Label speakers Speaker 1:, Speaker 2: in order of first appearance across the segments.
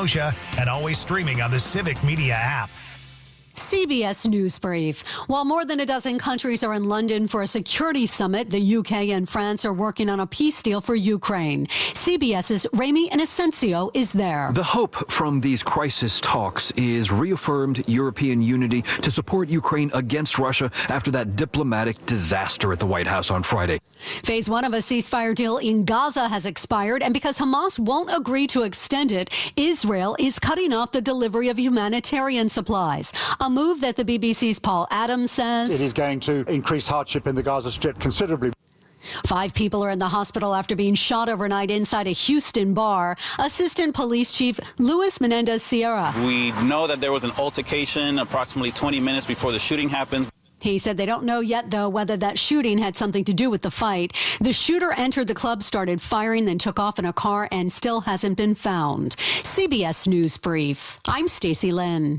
Speaker 1: Scotia, and always streaming on the Civic Media app.
Speaker 2: CBS News Brief. While more than a dozen countries are in London for a security summit, the UK and France are working on a peace deal for Ukraine. CBS's Ramy Inocencio is there.
Speaker 3: The hope from these crisis talks is reaffirmed European unity to support Ukraine against Russia after that diplomatic disaster at the White House on Friday.
Speaker 2: Phase 1 of a ceasefire deal in Gaza has expired, and because Hamas won't agree to extend it, Israel is cutting off the delivery of humanitarian supplies. A move that the BBC's Paul Adams says
Speaker 4: it is going to increase hardship in the Gaza Strip considerably.
Speaker 2: 5 people are in the hospital after being shot overnight inside a Houston bar. Assistant Police Chief Luis Menendez Sierra.
Speaker 5: We know that there was an altercation approximately 20 minutes before the shooting happened.
Speaker 2: He said they don't know yet, though, whether that shooting had something to do with the fight. The shooter entered the club, started firing, then took off in a car and still hasn't been found. CBS News Brief. I'm Stacey Lynn.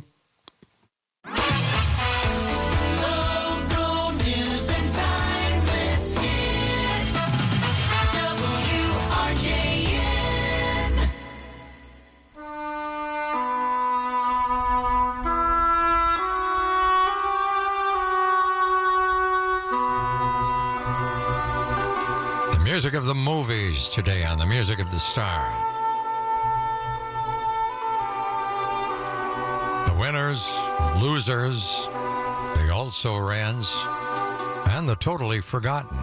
Speaker 6: Local news and timeless hits. WRJN.
Speaker 7: The music of the movies today on the Music of the Stars. The winners, the losers, the also-rans, and the totally forgotten.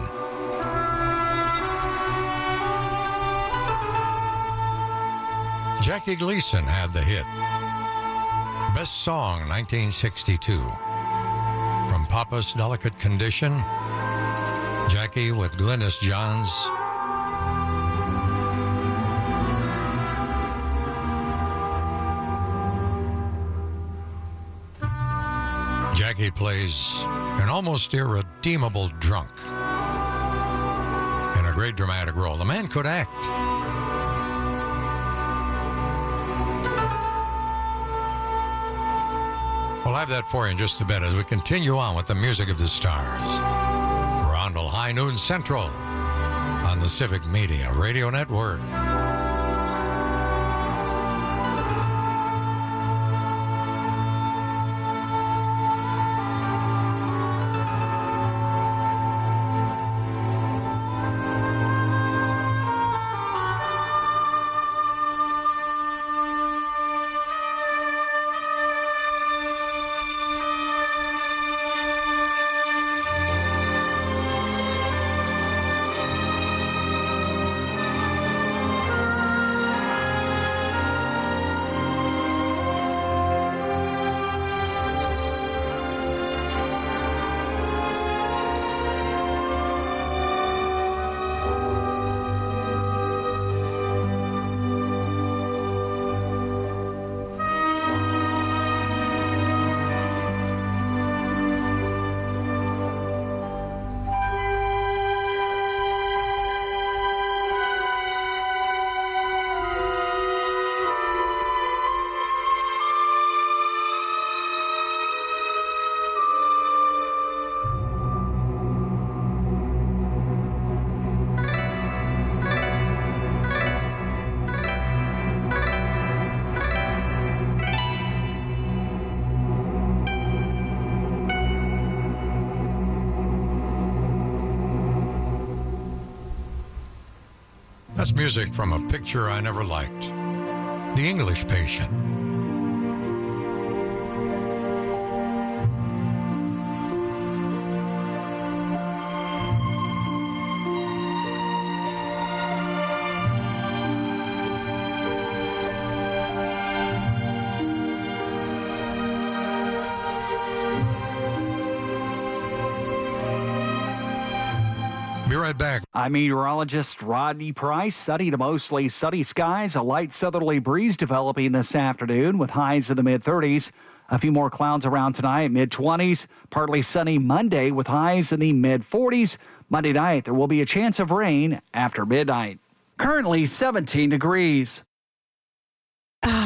Speaker 7: Jackie Gleason had the hit. Best Song, 1962. From Papa's Delicate Condition, Jackie with Glynis Johns. Jackie plays an almost irredeemable drunk in a great dramatic role. The man could act. We'll have that for you in just a bit as we continue on with the Music of the Stars. We're on till High Noon Central on the Civic Media Radio Network. That's music from a picture I never liked. The English Patient. Be right back.
Speaker 8: I'm meteorologist Rodney Price. Sunny to mostly sunny skies. A light southerly breeze developing this afternoon with highs in the mid-30s. A few more clouds around tonight, mid-20s. Partly sunny Monday with highs in the mid-40s. Monday night, there will be a chance of rain after midnight. Currently 17 degrees.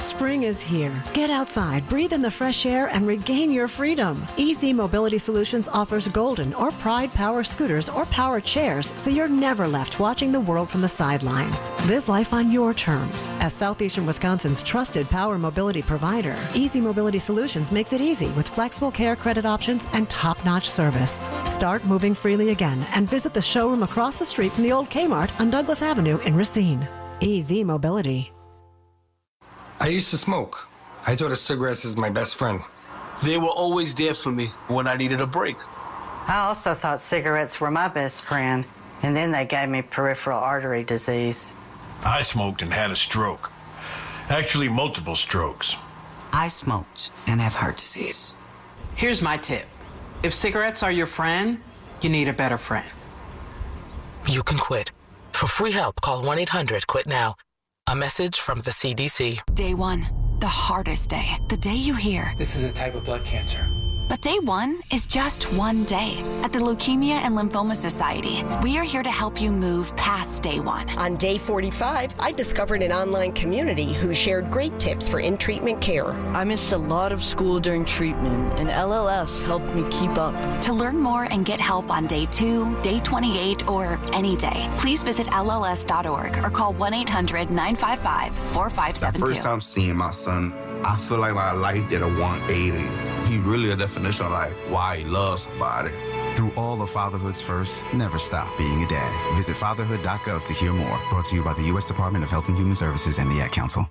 Speaker 9: Spring is here. Get outside, breathe in the fresh air, and regain your freedom. EZ Mobility Solutions offers Golden or Pride power scooters or power chairs, so you're never left watching the world from the sidelines. Live life on your terms. As Southeastern Wisconsin's trusted power mobility provider, EZ Mobility Solutions makes it easy with flexible care credit options and top-notch service. Start moving freely again and visit the showroom across the street from the old Kmart on Douglas Avenue in Racine. EZ Mobility.
Speaker 10: I used to smoke. I thought of cigarettes as my best friend.
Speaker 11: They were always there for me when I needed a break.
Speaker 12: I also thought cigarettes were my best friend, and then they gave me peripheral artery disease.
Speaker 13: I smoked and had a stroke. Actually, multiple strokes.
Speaker 14: I smoked and have heart disease. Here's my tip. If cigarettes are your friend, you need a better friend.
Speaker 15: You can quit. For free help, call 1-800-QUIT-NOW. A message from the CDC.
Speaker 16: Day one, the hardest day. The day you hear,
Speaker 17: this is a type of blood cancer.
Speaker 16: But day one is just one day. At the Leukemia and Lymphoma Society, we are here to help you move past day one.
Speaker 18: On day 45, I discovered an online community who shared great tips for in-treatment care.
Speaker 19: I missed a lot of school during treatment, and LLS helped me keep up.
Speaker 16: To learn more and get help on day 2, day 28, or any day, please visit LLS.org or call 1-800-955-4572.
Speaker 20: The first time seeing my son, I feel like my life did a 180. He really a definition of like why he loves somebody.
Speaker 21: Through all of fatherhood's first, never stop being a dad. Visit fatherhood.gov to hear more. Brought to you by the U.S. Department of Health and Human Services and the Ad Council.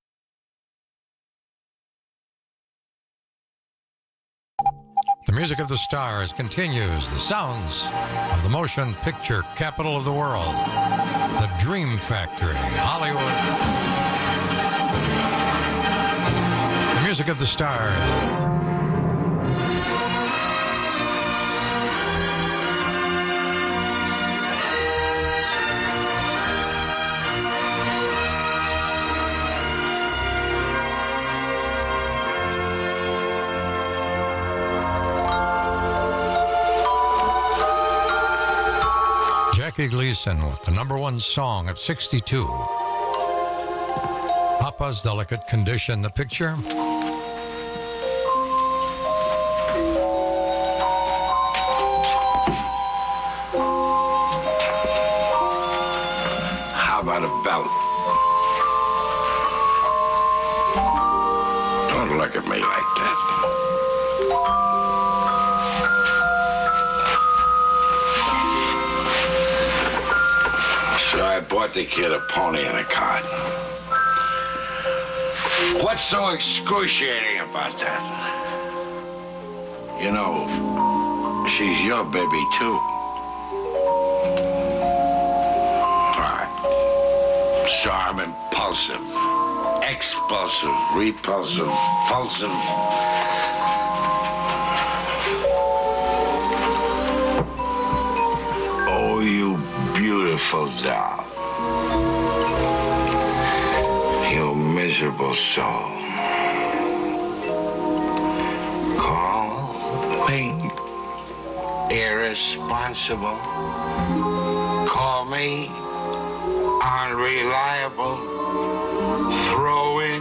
Speaker 7: The music of the stars continues. The sounds of the motion picture capital of the world. The Dream Factory, Hollywood. The music of the stars. Jackie Gleason with the #1 song of 62. Papa's Delicate Condition, the picture.
Speaker 22: How about a belt? Don't look at me like that. So I bought the kid a pony and a cart. What's so excruciating about that? You know, she's your baby too. All right. So I'm impulsive, expulsive, repulsive, pulsive. Oh, you beautiful doll. You miserable soul. Call me irresponsible. Call me unreliable. Throw in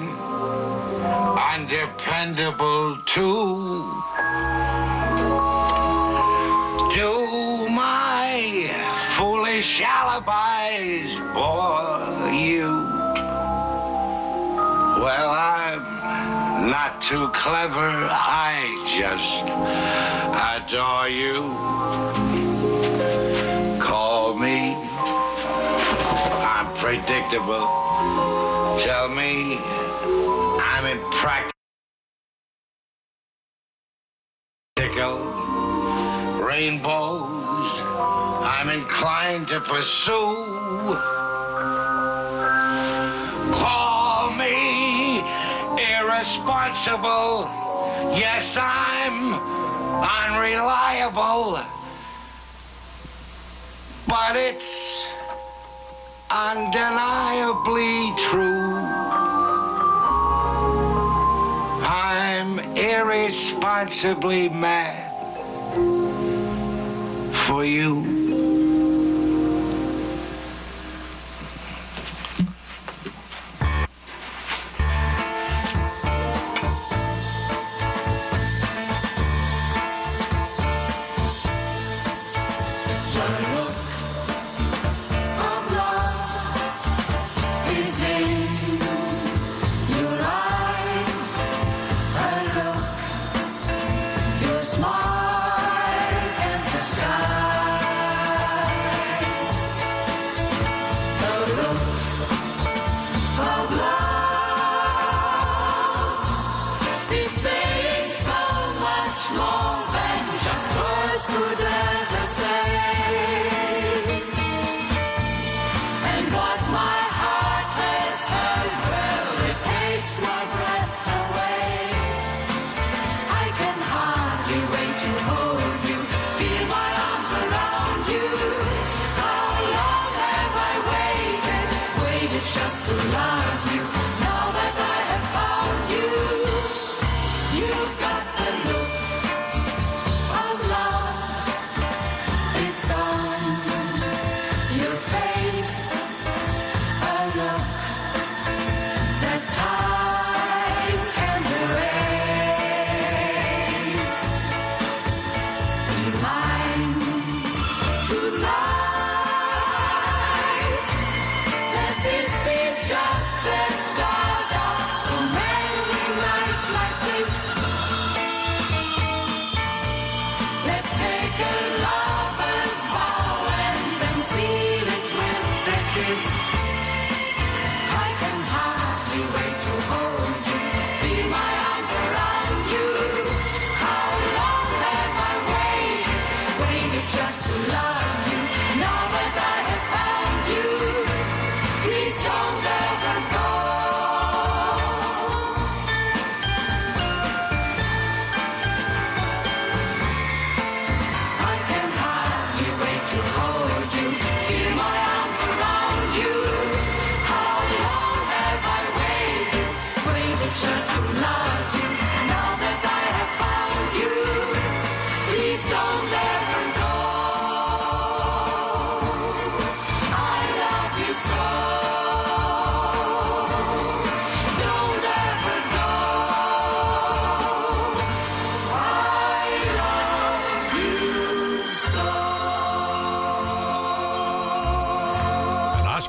Speaker 22: undependable too. Do my foolish alibis bore you? Well, I'm not too clever. I just adore you. Call me unpredictable. Tell me I'm impractical. Rainbows I'm inclined to pursue. Call me irresponsible. Yes, I'm unreliable. But it's undeniably true. I'm irresponsibly mad for you.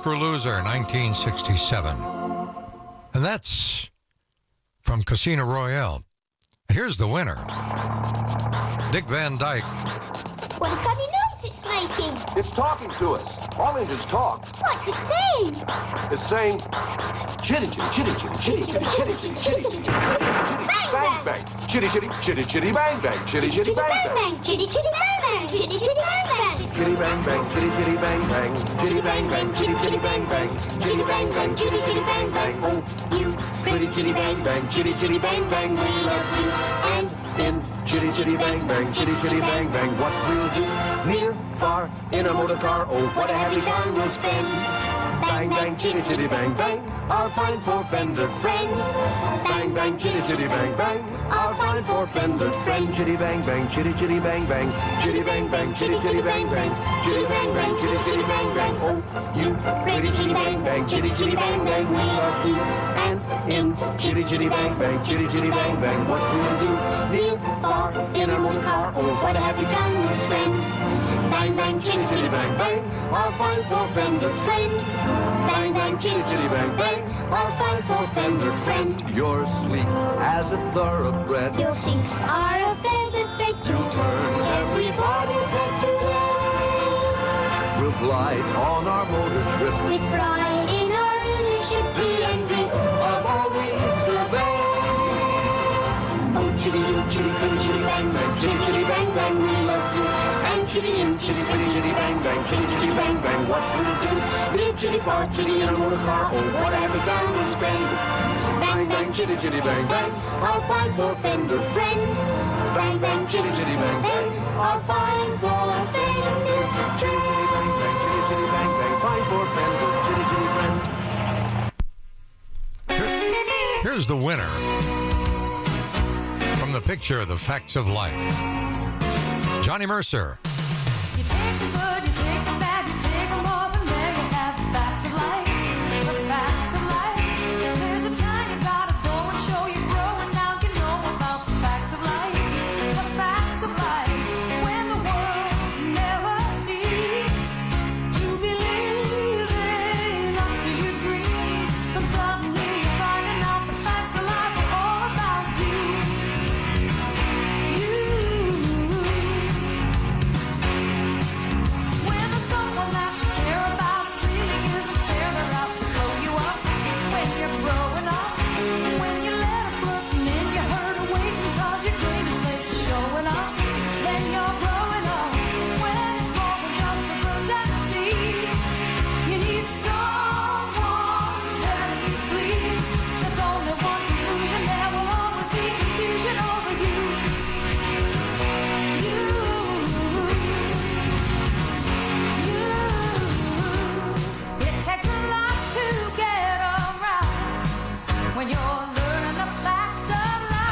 Speaker 7: Oscar Loser, 1967. And that's from Casino Royale. Here's the winner. Dick Van Dyke.
Speaker 6: What a funny noise it's making.
Speaker 1: It's talking to us. All engines talk.
Speaker 6: What's it saying?
Speaker 1: It's saying, chitty chitty chitty chitty chitty chitty chitty chitty chitty chitty chitty bang bang, chitty chitty chitty chitty bang bang, chitty chitty bang bang,
Speaker 6: chitty chitty bang bang, chitty chitty bang bang,
Speaker 1: chitty bang bang, chitty chitty bang bang, chitty bang bang, chitty chitty bang bang, chitty bang bang, chitty chitty bang bang. Oh, you pretty chitty bang bang, chitty chitty bang bang, we love you. And in chitty chitty bang bang, chitty chitty bang bang, what we'll do near, far, in a motor car. Oh, what a happy time we'll spend. Bang bang, chitty chitty bang bang, our fine four-fendered friend. Bang bang, chitty chitty bang bang, our fine four-fendered friend. Chitty bang bang, chitty chitty bang bang, chitty bang bang, chitty chitty bang bang, chitty bang bang, chitty chitty bang bang. Oh, you pretty chitty bang bang, chitty chitty bang bang, we love you. And in chitty chitty bang bang, chitty chitty bang bang, what we'll do near, far, in a motor car. Oh, what a happy time we'll spend. Bang bang, chitty chitty bang bang, our fine four-fendered friend. Bang bang, chitty chitty bang bang, our fine four-fendered friend. You're sleek as a thoroughbred.
Speaker 6: Your seats are a feathered bed to
Speaker 1: turn everybody's head today. We'll glide on our motor trip
Speaker 6: with pride in our leadership,
Speaker 1: the envy of all we survey. Oh, chitty, you chitty, pretty chitty bang bang, chitty chitty bang bang, we love you. And chitty, you chitty, pretty chitty bang bang, chitty chitty bang bang, what we'll do near, chitty, far, chitty, in a motor car. Oh, what a happy time we'll spend. Bang bang, chitty chitty bang bang, our fine four-fendered friend. Bang bang, chitty chitty bang bang, our fine four-fendered friend. Chitty chitty bang bang, chitty chitty bang bang, fine four-fendered chitty chitty friend.
Speaker 7: Here's the winner from the picture, The Facts of Life. Johnny Mercer.
Speaker 6: You take the good, you take the bad, you take them all, and there you have the facts of life. The facts of life. There's a time you gotta go and show you're growing. Now you know about the facts of life. The facts of life. When the world never ceases to believe in up to your dreams, then suddenly you're finding out the facts of life are all about you. When there's someone that you care about really isn't there, they're out to slow you up. When you're growing up, when you let her flirt and then you hurt her waiting 'cause your dream is late for showing up. Then you're growing up when it's more than just the birds and the bees. You need someone telling you please. There's only one conclusion, there will always be confusion over you. It takes a lot to get around when you're learning the facts of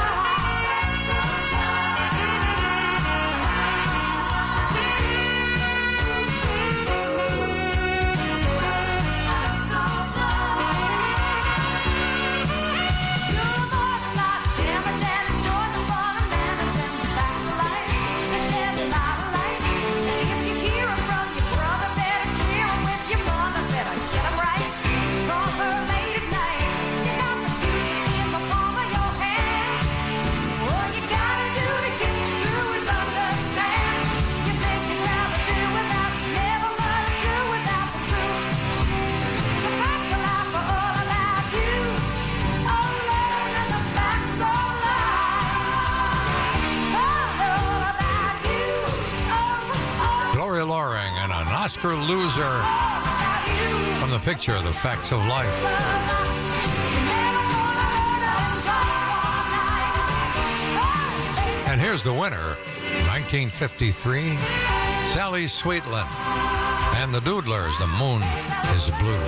Speaker 7: Gloria Loring and an Oscar Loser from the picture, The Facts of Life. And here's the winner, 1953, Sally Sweetland and the Doodlers, The Moon is Blue.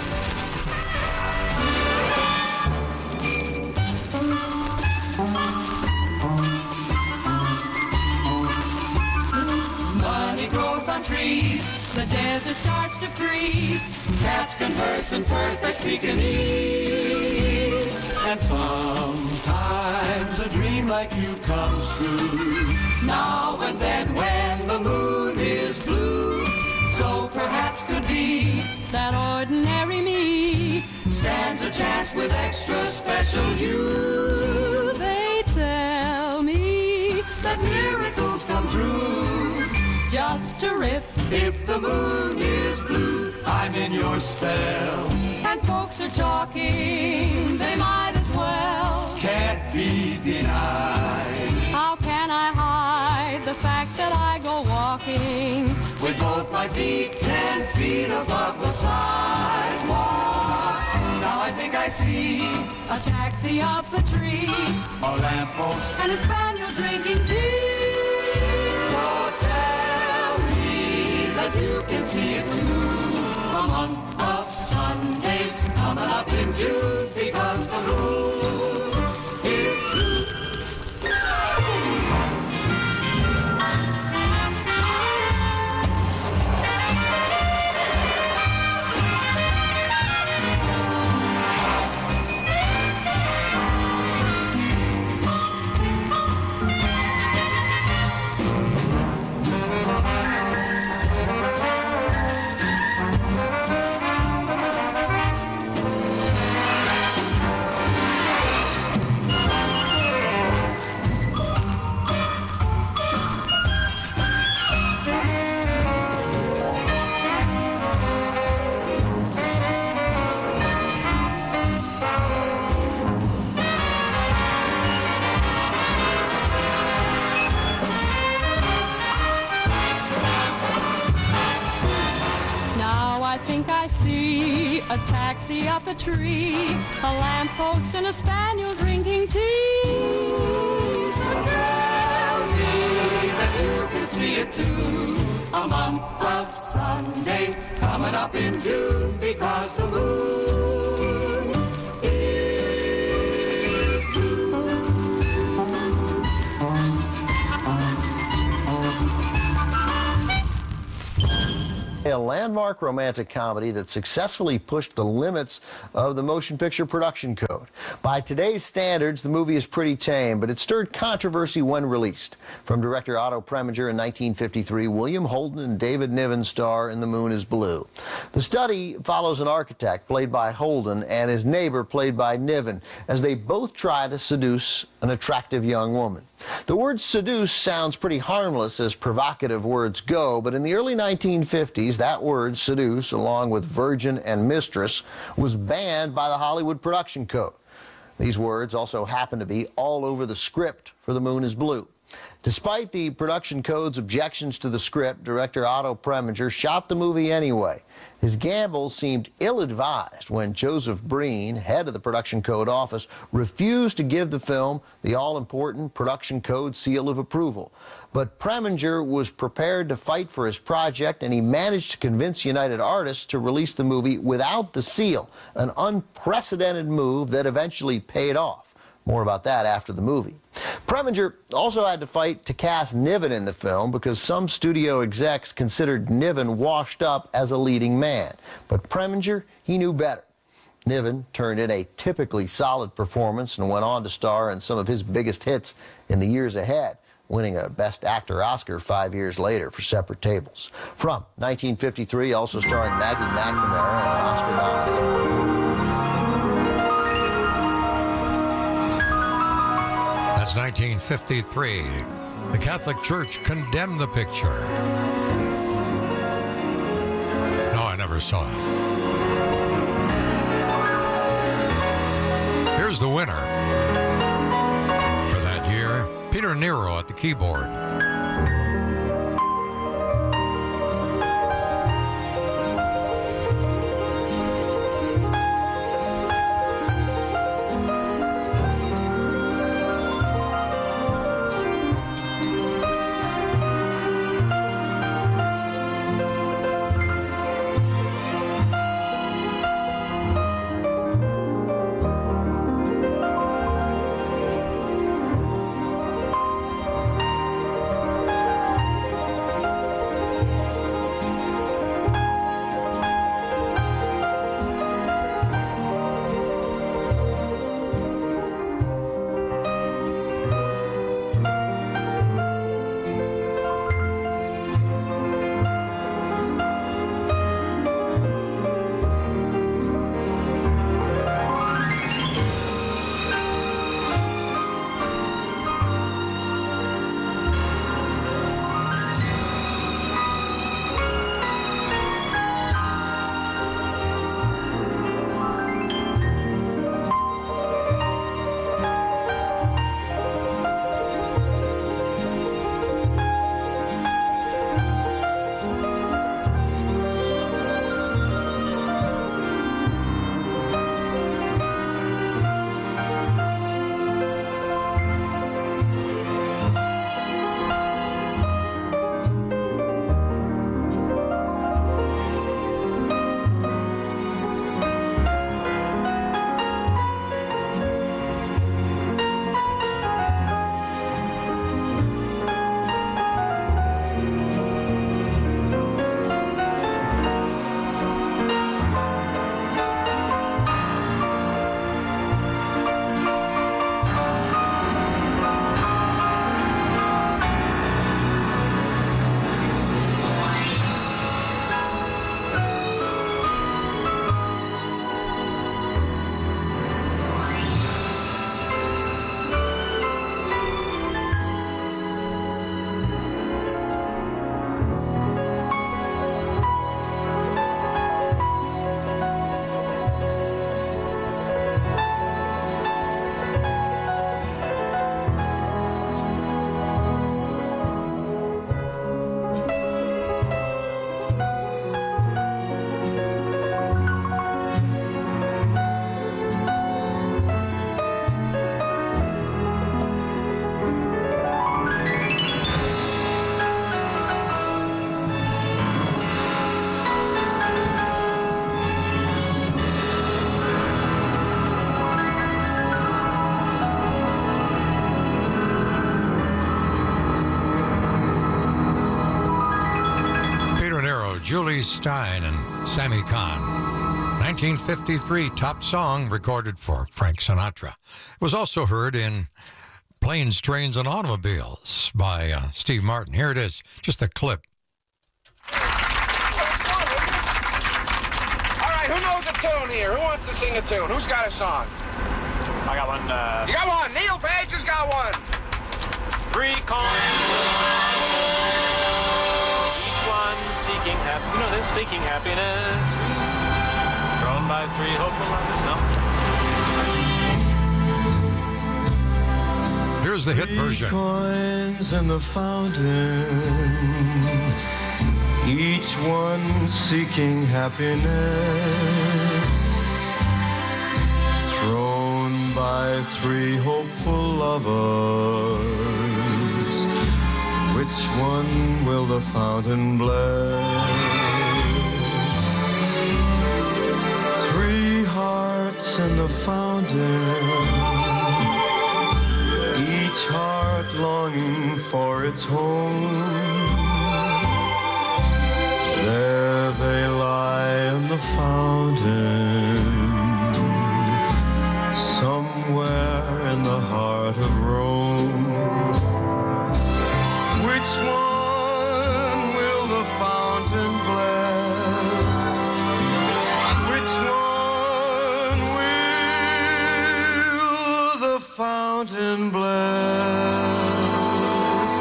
Speaker 6: Money grows on trees, the desert starts to freeze. Cats converse in perfect Pekingese.
Speaker 17: And sometimes a dream like you comes true.
Speaker 6: Now and then when the moon is blue, so perhaps could be that ordinary me stands a chance with extra special you. They tell me that miracles come true. Just a rip. If the moon is blue, I'm in your spell. And folks are talking, they might as well. Can't be denied. How can I hide the fact that I go walking with both my feet 10 feet above the sidewalk? Now I think I see a taxi up the tree, a lamppost, and a spaniel drinking tea. So tell me that you can see it too. A month of Sundays coming up in June because the moon is blue. A taxi up a tree, a lamppost and a spaniel drinking tea. So tell me that you can see it too. A month of Sundays coming up in June because the moon is blue.
Speaker 3: A landmark romantic comedy that successfully pushed the limits of the motion picture production code. By today's standards, the movie is pretty tame, but it stirred controversy when released. From director Otto Preminger in 1953, William Holden and David Niven star in The Moon is Blue. The study follows an architect, played by Holden, and his neighbor, played by Niven, as they both try to seduce an attractive young woman. The word seduce sounds pretty harmless as provocative words go, but in the early 1950s, that word, seduce, along with virgin and mistress, was banned by the Hollywood production code. These words also happen to be all over the script for The Moon is Blue. Despite the production code's objections to the script, director Otto Preminger shot the movie anyway. His gamble seemed ill-advised when Joseph Breen, head of the production code office, refused to give the film the all-important production code seal of approval. But Preminger was prepared to fight for his project, and he managed to convince United Artists to release the movie without the seal, an unprecedented move that eventually paid off. More about that after the movie. Preminger also had to fight to cast Niven in the film because some studio execs considered Niven washed up as a leading man. But Preminger, he knew better. Niven turned in a typically solid performance and went on to star in some of his biggest hits in the years ahead, winning a Best Actor Oscar 5 years later for Separate Tables. From 1953, also starring Maggie McNamara and an Oscar nominee.
Speaker 7: That's 1953. The Catholic Church condemned the picture. No, I never saw it. Here's the winner. For that year, Peter Nero at the keyboard. Julie Stein and Sammy Kahn. 1953 top song recorded for Frank Sinatra. It was also heard in Planes, Trains, and Automobiles by Steve Martin. Here it is, just a clip.
Speaker 4: All right, who knows a tune here? Who wants to sing a tune? Who's got a song?
Speaker 5: I got one.
Speaker 4: You got one. Neil Page has got one.
Speaker 5: 3 coins. Each one seeking happiness. You know this, seeking happiness. Thrown by 3 hopeful lovers. No.
Speaker 7: Here's the hit version.
Speaker 17: 3 coins in the fountain, each one seeking happiness. Thrown by 3 hopeful lovers, which one will the fountain bless? 3 hearts in the fountain, each heart longing for its home. There they lie in the fountain, somewhere in the heart of Rome. Which one will the fountain bless? Which one will the fountain bless?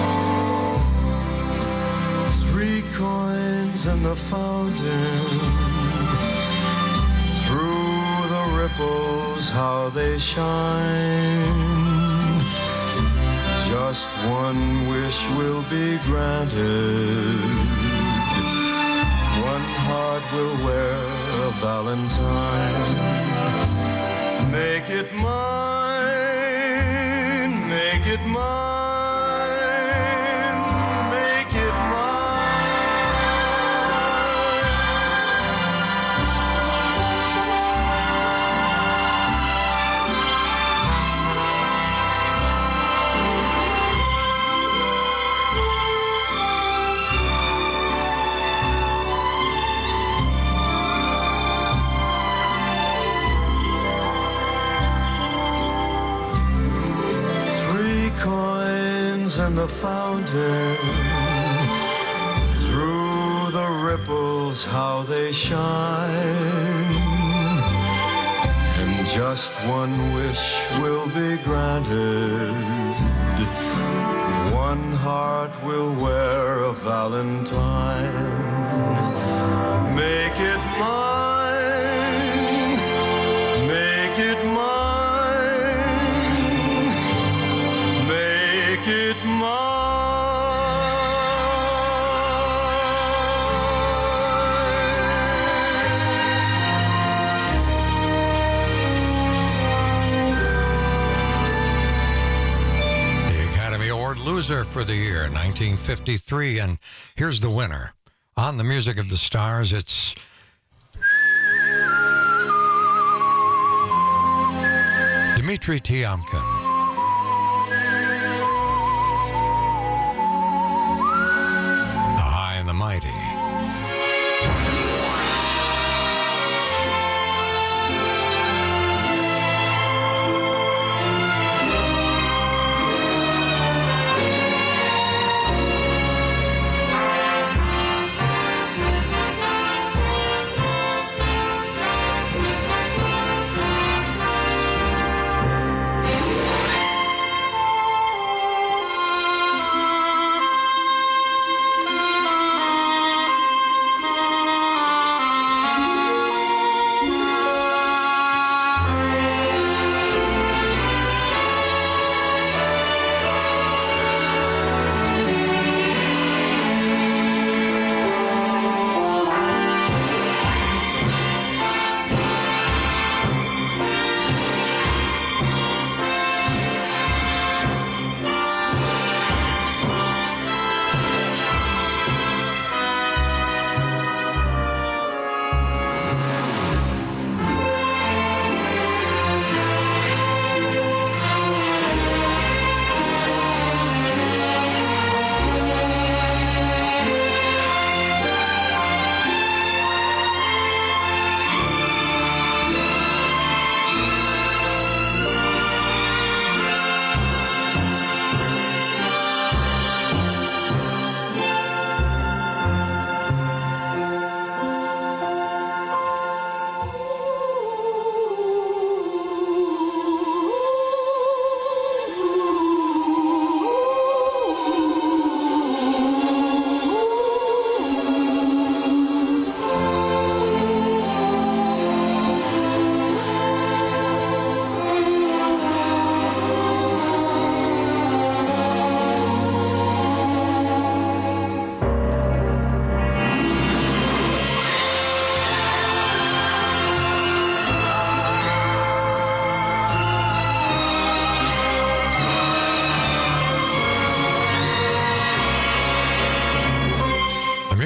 Speaker 17: 3 coins in the fountain, through the ripples how they shine. Just one wish will be granted. One heart will wear a valentine. Make it mine, make it mine, make it mine. 3 coins in the fountain, through the ripples how they shine. And just one wish will be granted. One heart will wear a valentine. Make it mine, make it mine, make it
Speaker 7: Loser for the year, 1953, and here's the winner. On the Music of the Stars, it's Dmitri Tiomkin. The High and the Mighty.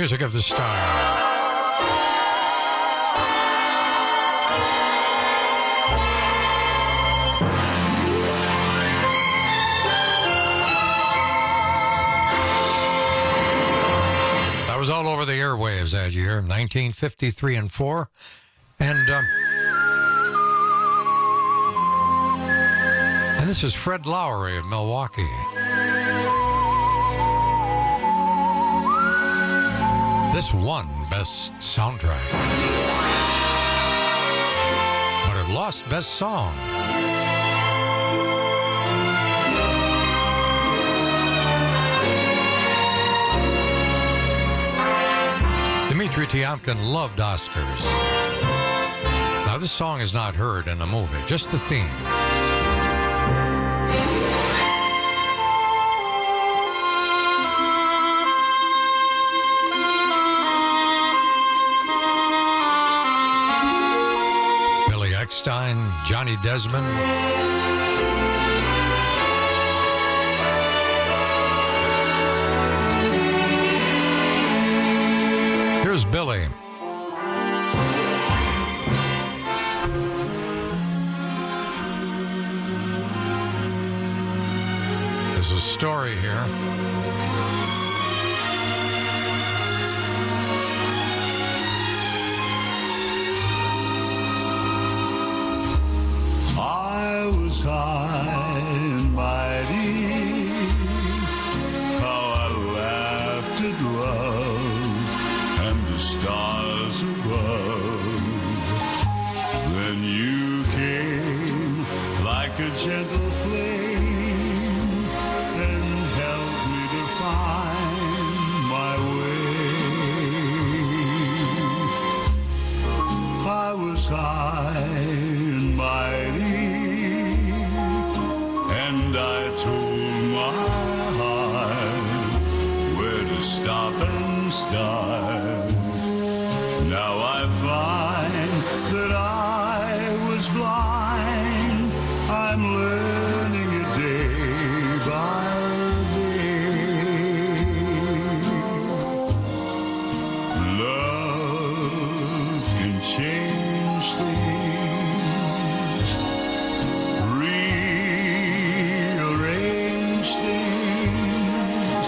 Speaker 7: music of the star. That was all over the airwaves that year, 1953 and 4. And this is Fred Lowry of Milwaukee. This won Best Soundtrack, but it lost Best Song. Dmitri Tiomkin loved Oscars. Now, this song is not heard in the movie, just the theme. Billy Eckstein, Johnny Desmond. Here's Billy. There's a story here.
Speaker 17: I was high and mighty, how I laughed at love and the stars above. Then you came like a gentle flame and helped me to find my way. I was high and mighty, and I told my heart where to stop and start. Now I find that I was blind. I'm learning it day by day. Love can change things, rearrange things.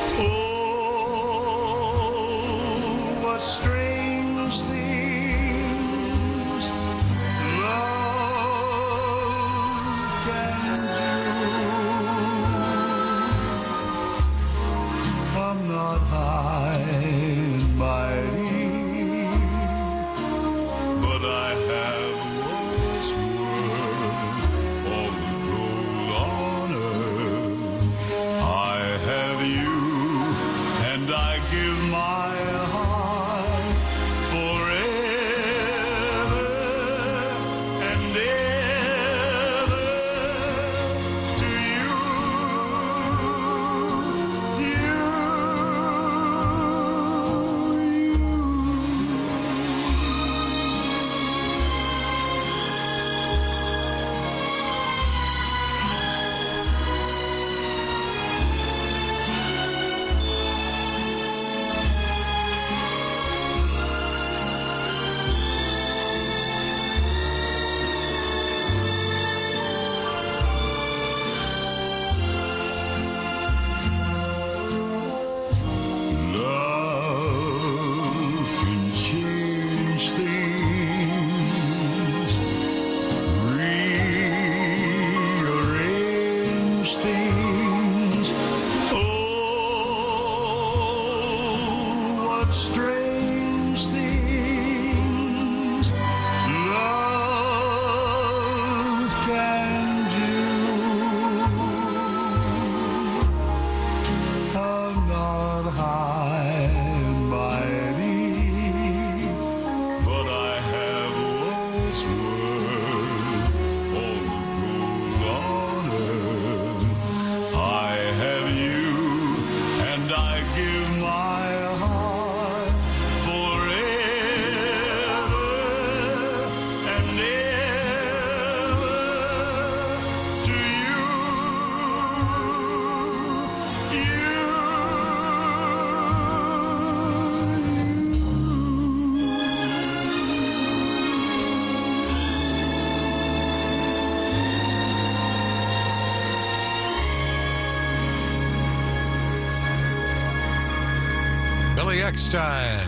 Speaker 17: Oh, what strange things love can do. I'm not high and mighty, but I have what's worth all the gold on earth. I have you, and I give my heart forever and ever to you. Love can change things, rearrange things. Oh, what strange things love can do. I'm not high and mighty, but I have what's worth all the gold on earth.
Speaker 7: Billy Eckstein.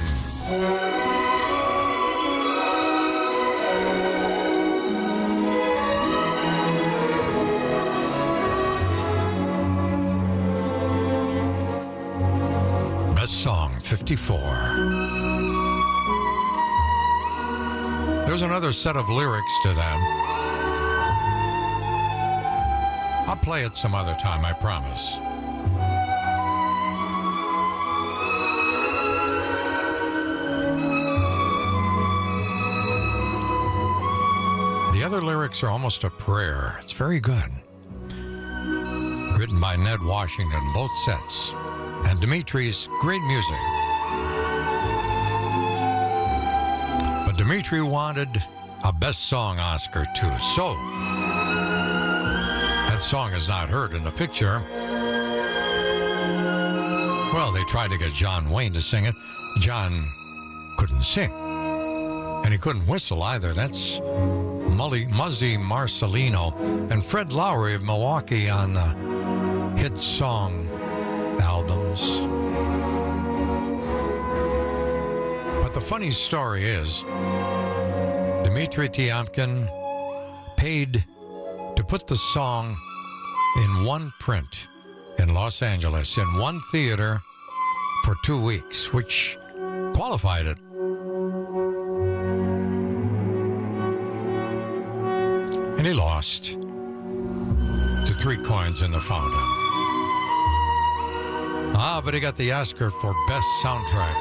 Speaker 7: Best Song 54. There's another set of lyrics to them. I'll play it some other time, I promise. The other lyrics are almost a prayer. It's very good. Written by Ned Washington, both sets. And Dimitri's great music. But Dimitri wanted a Best Song Oscar too, so that song is not heard in the picture. Well, they tried to get John Wayne to sing it. John couldn't sing. And he couldn't whistle either. That's Muzzy Marcelino and Fred Lowry of Milwaukee on the hit song albums. But the funny story is, Dimitri Tiomkin paid to put the song in one print in Los Angeles, in one theater for 2 weeks, which qualified it. And he lost to 3 coins in the fountain. Ah, but he got the Oscar for Best Soundtrack.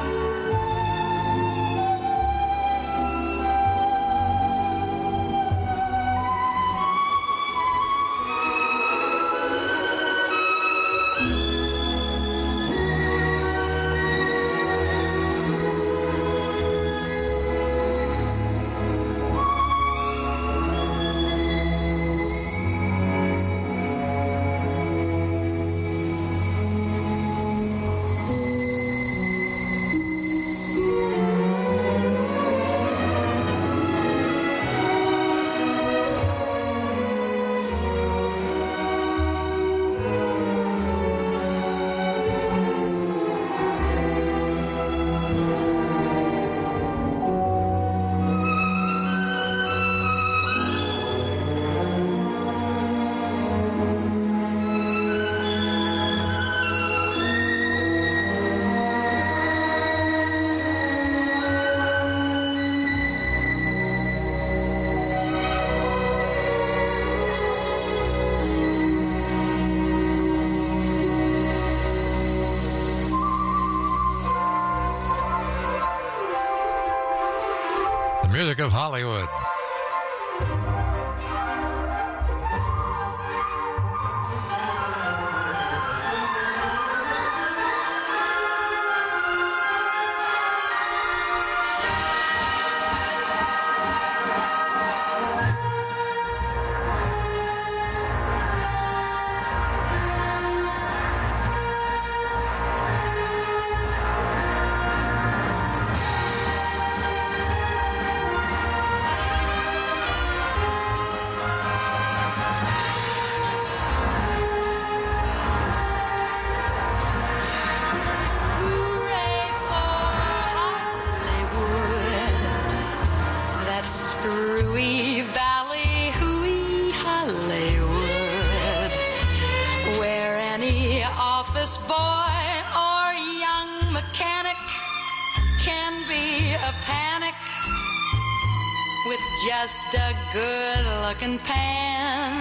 Speaker 7: Music of Hollywood.
Speaker 6: Just a good-looking pan.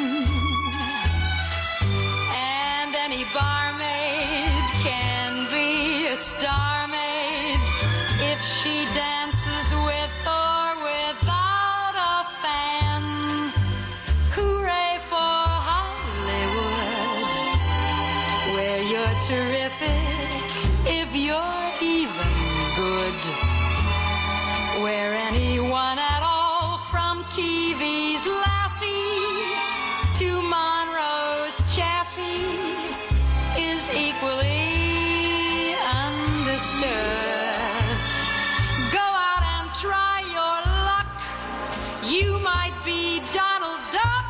Speaker 6: And any barmaid can be a star maid if she dances with or without a fan. Hooray for Hollywood, where you're terrific if you're even good, where anyone at all, from TV's Lassie to Monroe's Chassis, is equally understood. Go out and try your luck. You might be Donald Duck.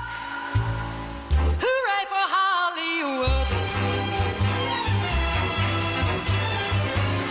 Speaker 6: Hooray for Hollywood.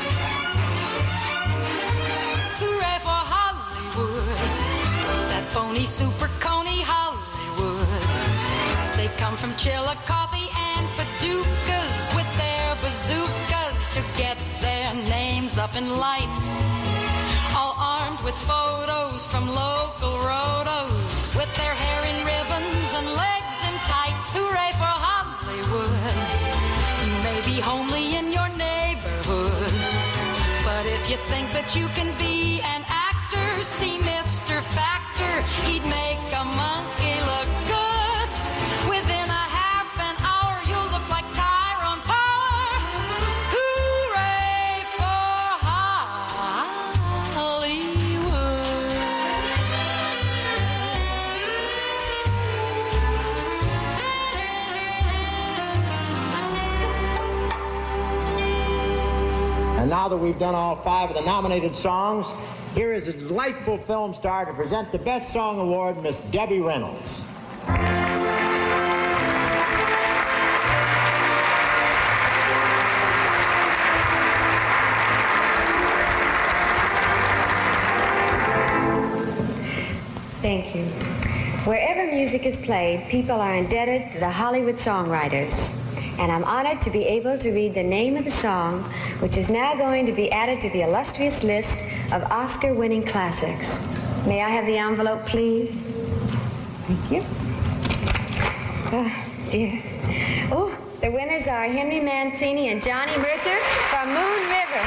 Speaker 6: Coney, Super Coney, Hollywood. They come from Chillicothe and Paducahs with their bazookas to get their names up in lights. All armed with photos from local rotos, with their hair in ribbons and legs in tights. Hooray for Hollywood. You may be homely in your neighborhood, but if you think that you can be an actor, see Mr. Factor. He'd make a monkey look good. Within a half an hour, you'll look like Tyrone Power. Hooray for
Speaker 2: And now that we've done all 5 of the nominated songs, here is a delightful film star to present the Best Song Award, Miss Debbie Reynolds.
Speaker 8: Thank you. Wherever music is played, people are indebted to the Hollywood songwriters. And I'm honored to be able to read the name of the song, which is now going to be added to the illustrious list of Oscar-winning classics. May I have the envelope, please? Thank you. Oh, dear. Oh, the winners are Henry Mancini and Johnny Mercer from Moon River.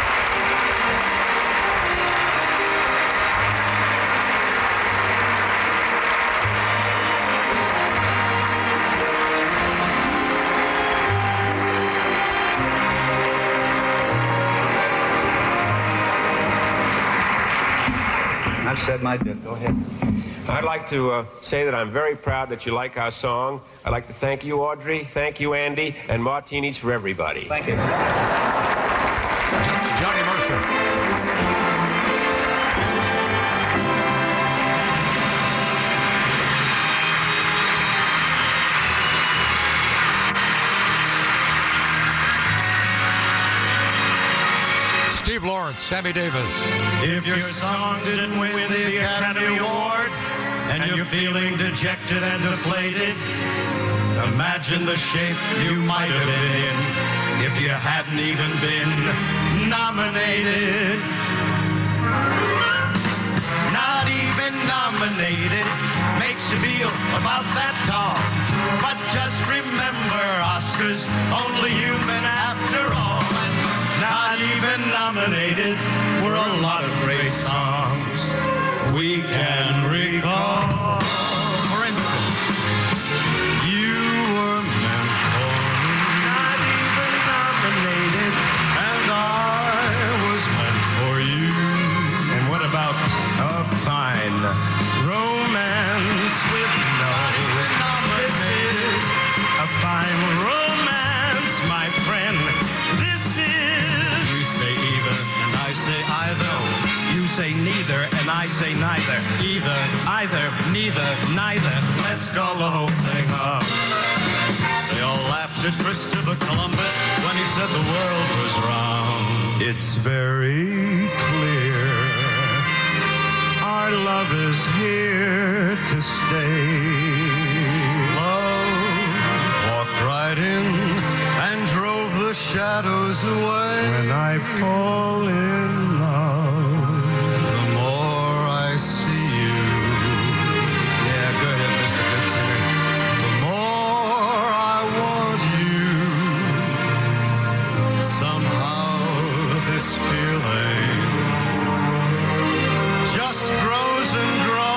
Speaker 23: I've said my bit. Go ahead.
Speaker 24: I'd like to say that I'm very proud that you like our song. I'd like to thank you, Audrey. Thank you, Andy. And martinis for everybody.
Speaker 23: Thank you.
Speaker 7: Johnny Mercer. Steve Lawrence, Sammy Davis.
Speaker 17: If your song didn't win the Academy Award and you're feeling dejected and deflated, imagine the shape you might have been in if you hadn't even been nominated. Not even nominated makes you feel about that tall. But just remember, Oscar's only human after all. Not even nominated were a lot of great songs we can recall. For instance, You Were Meant For Me. Not even nominated. And I Was Meant For You.
Speaker 24: And what about A Fine
Speaker 17: Romance with No. This is
Speaker 24: A Fine Romance, my friend.
Speaker 17: This is. You say either, and I say either. You say neither, and I say neither. Either, neither, neither. Let's call the whole thing up. They all laughed at Christopher Columbus when he said the world was round. It's very clear our love is here to stay. Love walked right in and drove the shadows away. When I fall in love, the more I see you. Yeah, go ahead, Mr. Good Singer. The more I want you. Somehow this feeling just grows and grows.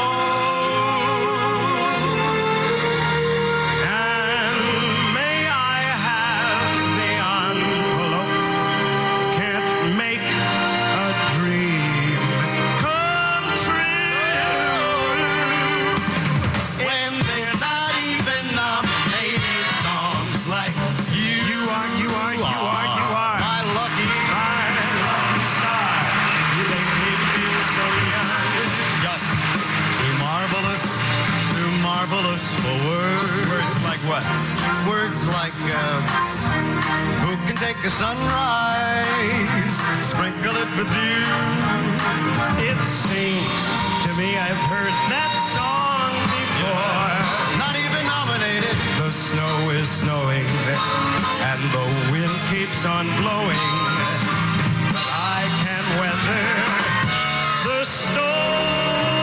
Speaker 17: For words like what? Words like Who can take a sunrise, sprinkle it with dew? It seems to me I've heard that song before. Not even nominated. The snow is snowing and the wind keeps on blowing. But I can weather the storm.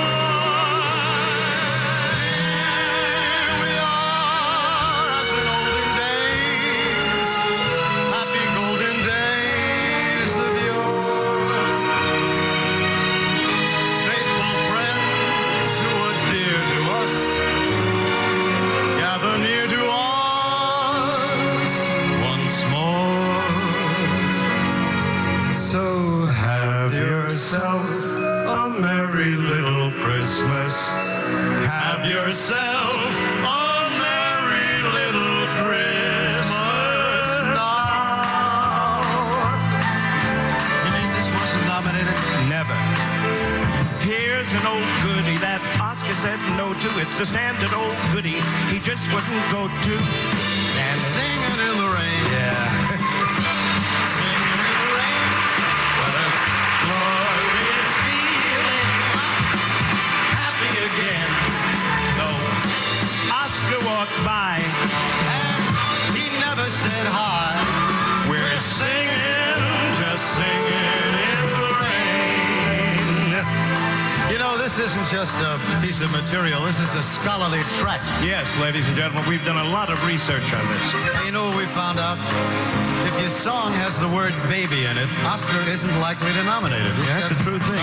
Speaker 17: A merry little Christmas. Have yourself a merry little Christmas now. You think this wasn't nominated? Never. Here's an old goodie that Oscar said no to. It's a standard old goodie he just wouldn't go to. And singing in the rain. Yeah. Singing in the rain. What a glorious feeling. Happy again. No. Oscar walked by and he never said hi. We're singing, just singing in the rain. You know, this isn't just a piece of material. This is a scholarly tract. Yes, ladies and gentlemen, we've done a lot of research on this. You know what we found out? If your song has the word baby in it, Oscar isn't likely to nominate it. Yeah, that's a true thing.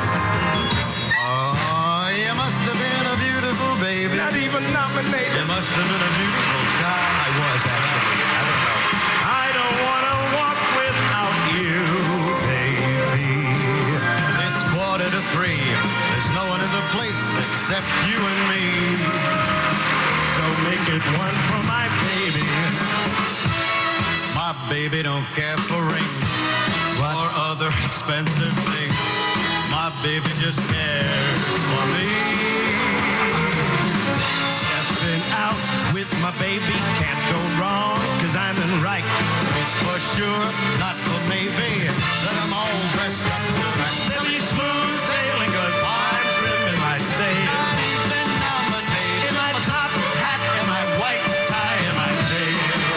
Speaker 17: Oh, you must have been a beautiful baby. Not even nominated. You must have been a beautiful child. I was, actually. I don't know. I don't want to walk without you, baby. It's 2:45. There's no one in the place except you and me. So make it one for my baby. My baby don't care for rings or other expensive things. My baby just cares for me. Stepping out with my baby can't go wrong, 'cause I'm in right. It's for sure, not for maybe, that I'm all dressed up tonight. There'll be smooth sailing 'cause I'm trimming my sail. Not even nominated. In my top hat and my white tie and my veil.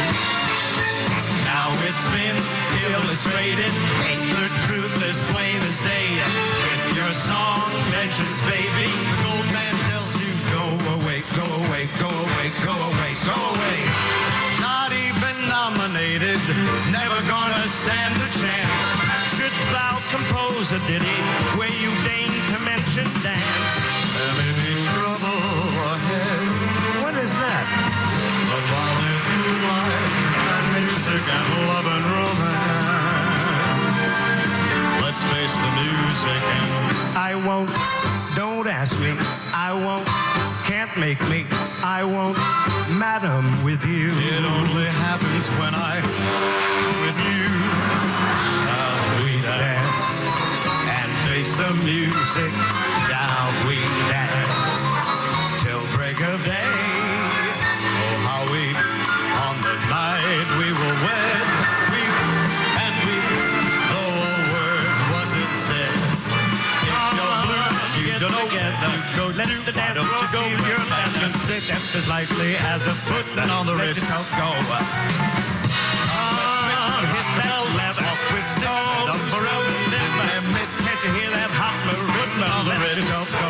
Speaker 17: Now it's been illustrated, ain't the truth as plain as day? If your song mentions baby, the gold man tells you go away, go away, go away, go away, go away. Not even nominated, never gonna stand a chance. Shouldst thou compose a ditty where you deign to mention dance? There may be trouble ahead. What is that? But while there's moonlight and music and love and romance, let's face the music and I won't, don't ask me, I won't, can't make me, I won't, madam, with you. It only happens when I'm with you. Shall we dance and face the music? Shall we dance till break of day? Oh, how we, on the night we were wed, though a word wasn't said. Go let the dance floor go your passion. Step as lightly as a foot and on the ridge. Let yourself go. Hit that leather. With sticks up around them mitts. Can't you hear that hot maroon? Let yourself go.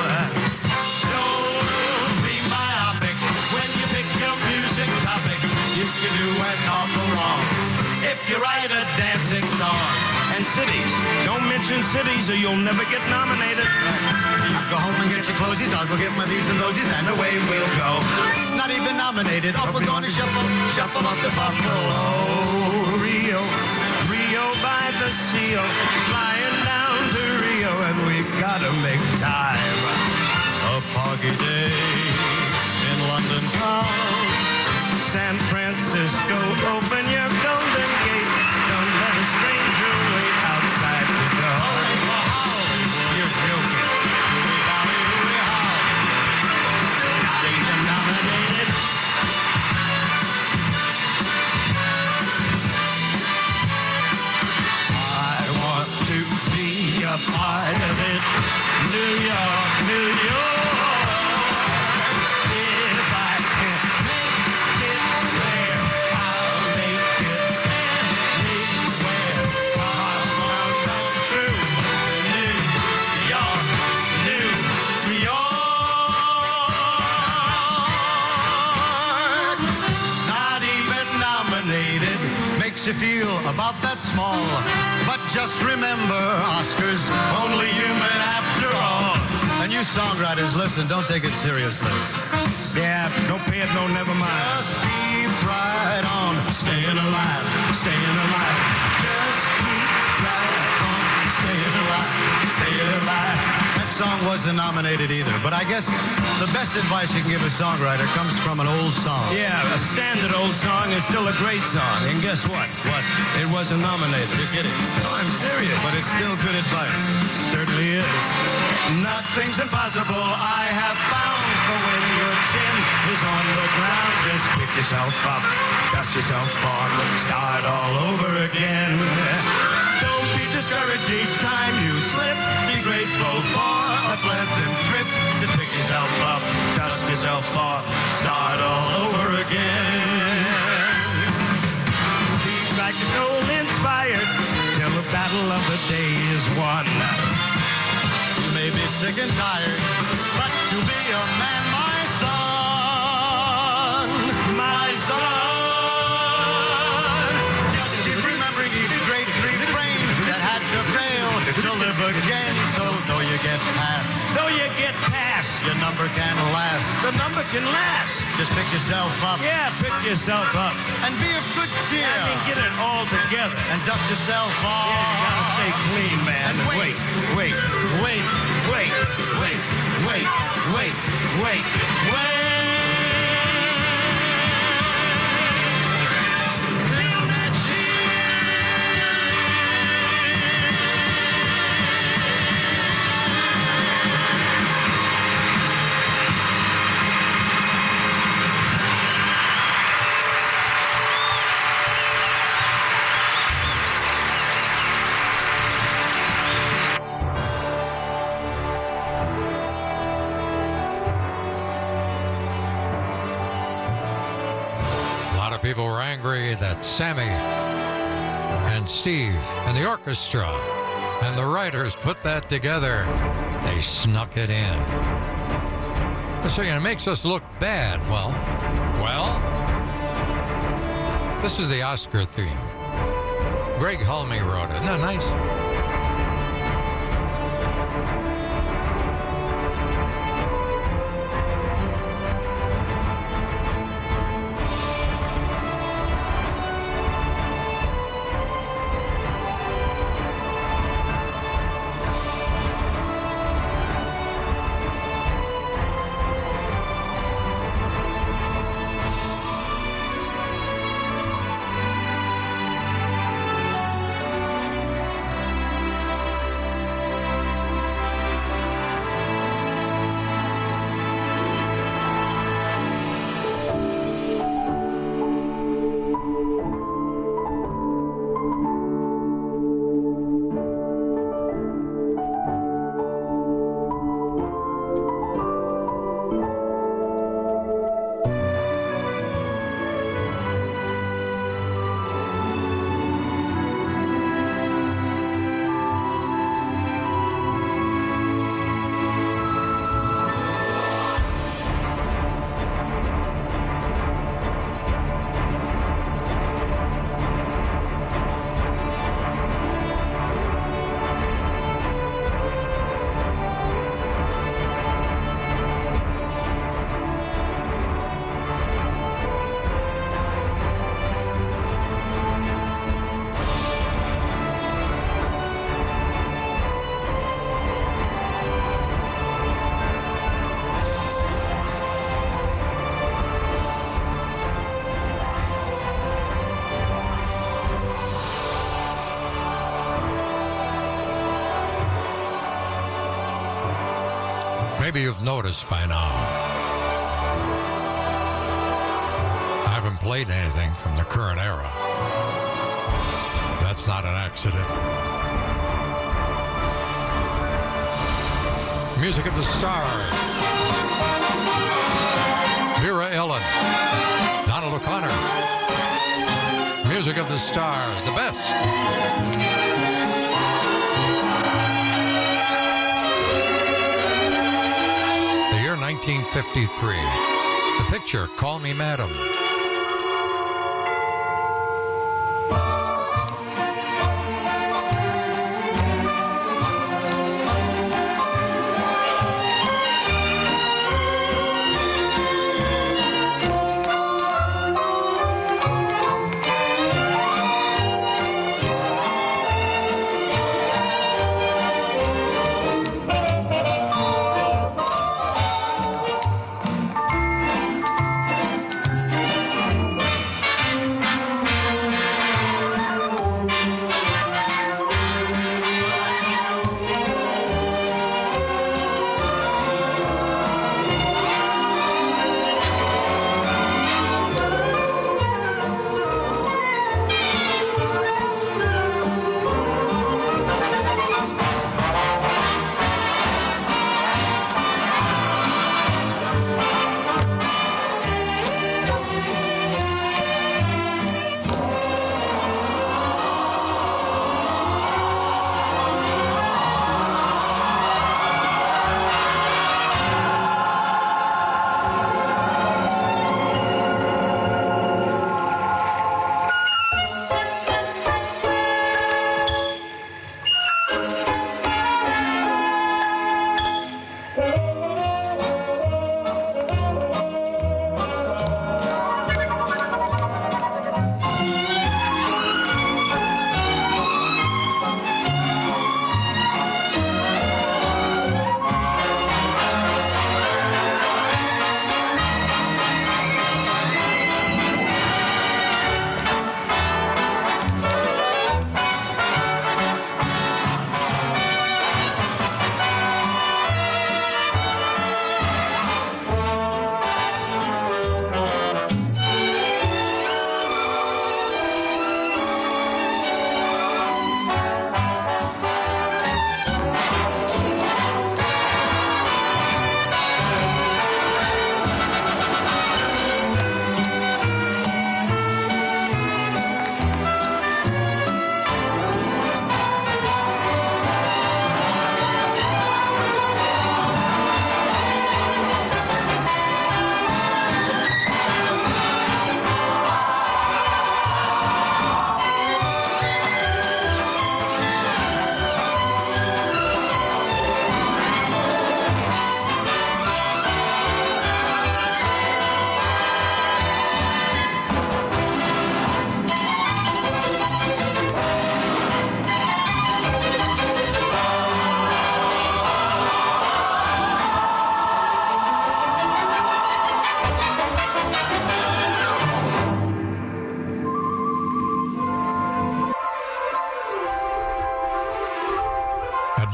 Speaker 17: Don't be myopic when you pick your music topic. You can do an awful wrong if you write a dancing song. And cities, don't mention cities or you'll never get nominated. You go home and get your clothies, I'll go get my these and thosies, and away we'll go. Not even nominated, off we're gonna shuffle up to Buffalo. Rio, Rio by the seal, flying down to Rio, and we've gotta make time. A foggy day in London town. San Francisco, open your golden gate. Don't let a stranger wait outside the door. You're joking. Not even nominated.
Speaker 9: you feel about that small. But just remember, Oscar's only human after all. And you songwriters, listen, don't take it seriously.
Speaker 17: Yeah, don't pay it no never mind.
Speaker 9: Just keep right on staying alive, staying alive. Just keep right on staying alive, staying alive. That song wasn't nominated either, but I guess the best advice you can give a songwriter comes from an old song.
Speaker 17: Yeah, a standard old song is still a great song. And guess what? What? It wasn't nominated.
Speaker 9: You're kidding.
Speaker 17: No, I'm serious.
Speaker 9: But it's still good advice.
Speaker 17: Certainly is.
Speaker 9: Nothing's impossible, I have found. For when your chin is on the ground, just pick yourself up, dust yourself off, start all over again. Don't be discouraged each time you slip. Be grateful for a pleasant trip. Just pick yourself up, dust yourself off, start all over again.
Speaker 17: Be like your soul inspired till the battle of the day is won.
Speaker 9: You may be sick and tired, but to be a man, my son, my son. Just keep remembering each great refrain that had to fail to live again. So though you get past, your number can last.
Speaker 17: The number can last.
Speaker 9: Just pick yourself up.
Speaker 17: Yeah, pick yourself up.
Speaker 9: And be of good cheer.
Speaker 17: I mean, get it all together.
Speaker 9: And dust yourself off.
Speaker 17: Yeah, you gotta stay clean, man.
Speaker 9: And wait. Till next
Speaker 7: People were angry that Sammy and Steve and the orchestra and the writers put that together. They snuck it in. So it makes us look bad. Well, this is the Oscar theme. Greg Hulme wrote it. Isn't that nice? Maybe you've noticed by now, I haven't played anything from the current era. That's not an accident. Music of the Stars. Vera Ellen. Donald O'Connor. Music of the Stars, the best. The year 1953. The picture, Call Me Madam.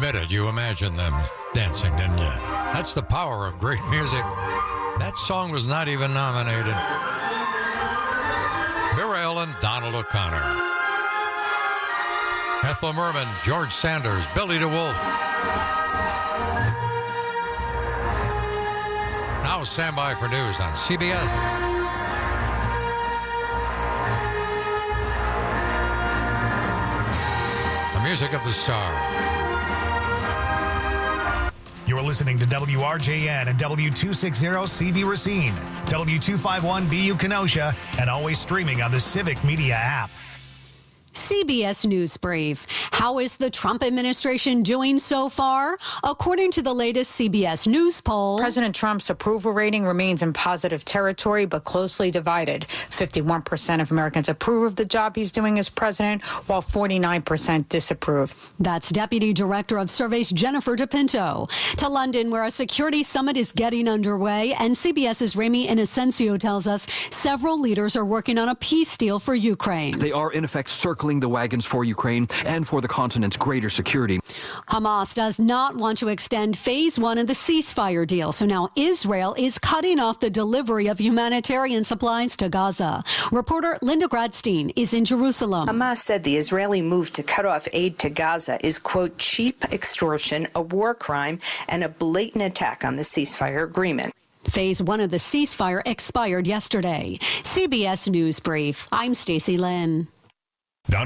Speaker 7: admit it, you imagined them dancing, didn't you? That's the power of great music. That song was not even nominated. Mira Ellen, Donald O'Connor. Ethel Merman, George Sanders, Billy DeWolf. Now stand by for news on CBS. The music of the star.
Speaker 10: You're listening to WRJN and W260CV Racine, W251BU Kenosha, and always streaming on the Civic Media app.
Speaker 11: CBS News Brief. How is the Trump administration doing so far? According to the latest CBS News poll,
Speaker 12: President Trump's approval rating remains in positive territory, but closely divided. 51% of Americans approve of the job he's doing as president, while 49% disapprove.
Speaker 11: That's Deputy Director of Surveys Jennifer DePinto. To London, where a security summit is getting underway, and CBS's Remy Inocencio tells us several leaders are working on a peace deal for Ukraine.
Speaker 13: They are, in effect, circling the wagons for Ukraine and for the continent's greater security.
Speaker 11: Hamas does not want to extend phase one of the ceasefire deal, so now Israel is cutting off the delivery of humanitarian supplies to Gaza. Reporter Linda Gradstein is in Jerusalem.
Speaker 25: Hamas said the Israeli move to cut off aid to Gaza is, quote, cheap extortion, a war crime, and a blatant attack on the ceasefire agreement.
Speaker 11: Phase one of the ceasefire expired yesterday. CBS News Brief. I'm Stacey Lynn.